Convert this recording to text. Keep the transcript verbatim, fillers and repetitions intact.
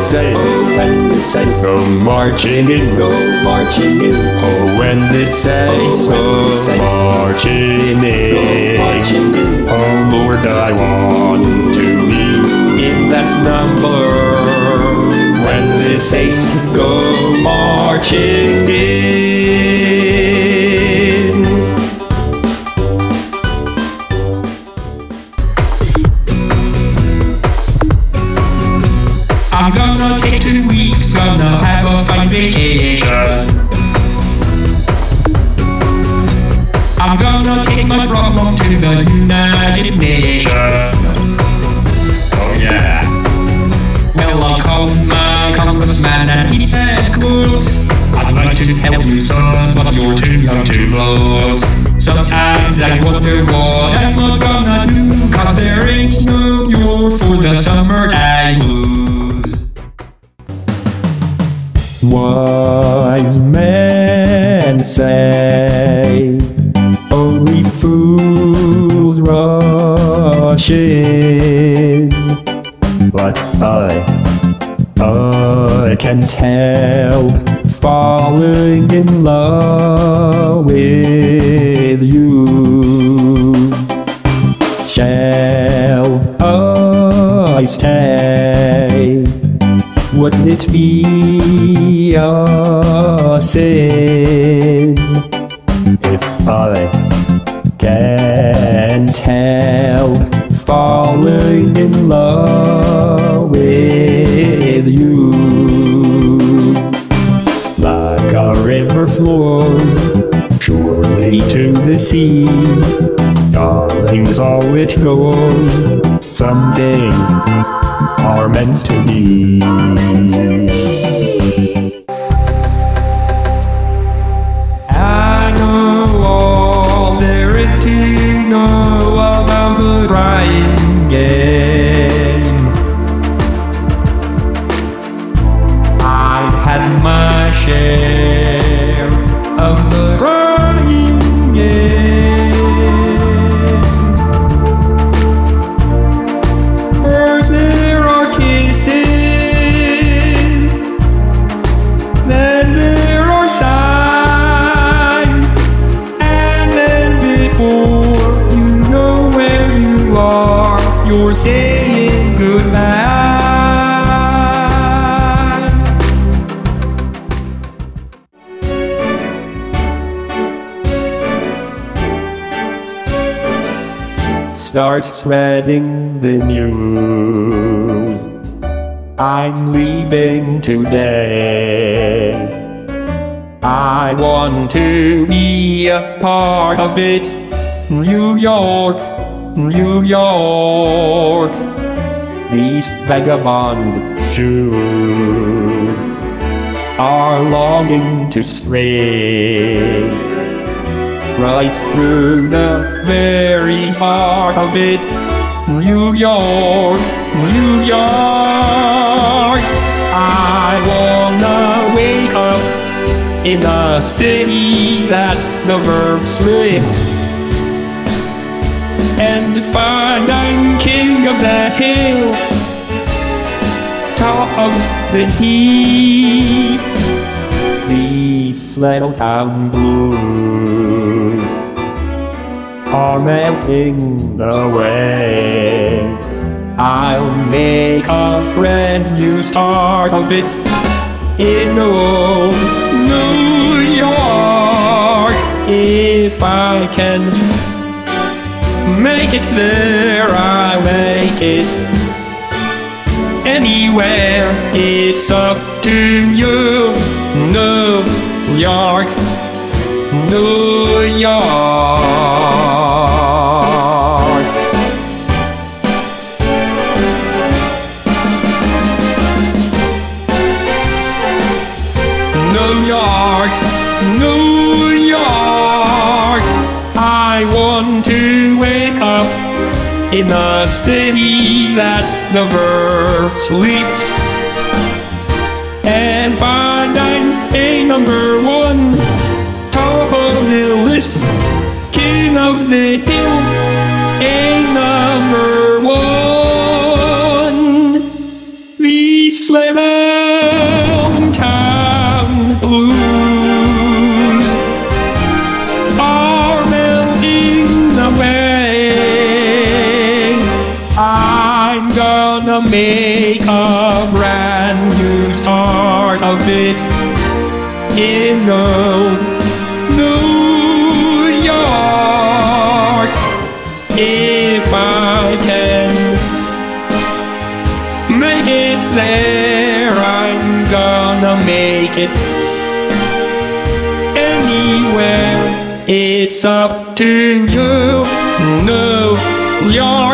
say, oh, when they say, go marching in, go marching in. Oh, when they say, oh, go they say, marching in, go marching in. Oh, Lord, I want to be in that number. When they say, go marching in. I'm gonna take two weeks, gonna have a fine vacation. I'm gonna take my problem to the United Nations. Oh yeah. Well, I called my congressman and he said, quote, I'd like to help you son, but you're too young to vote. Sometimes I wonder what I'm gonna do, cause there ain't no cure for the summertime blues. Wise men say only fools rush in, but I, I can't help falling in love with you. Shall I stay? Would it be a sin if I can't help falling in love with you? Like a river flows surely to the sea, darling, so it goes. Some things are meant to be. I know all there is to know about the crying game. I've had my share of the crying game. First there are kisses, then there are sighs, and then before you know where you are, you're saying goodbye. Start spreading the news. I'm leaving today. I want to be a part of it. New York, New York. These vagabond shoes are longing to stray right through the very heart of it. New York, New York. I wanna wake up in a city that never sleeps, and find I'm king of the hill, top of the heap. These little town blues are melting away. I'll make a brand new start of it in old New York. If I can make it there, I'll make it anywhere. It's up to you. New York, New York. New York, New York. I want to wake up in a city that never sleeps, and find I'm a number one, top of the list, king of the hill, a number one. These Slaytown blues are melting away. I'm gonna make a brand new start of it in old New York. If I can make it there, I'm gonna make it anywhere. It's up to you, New York.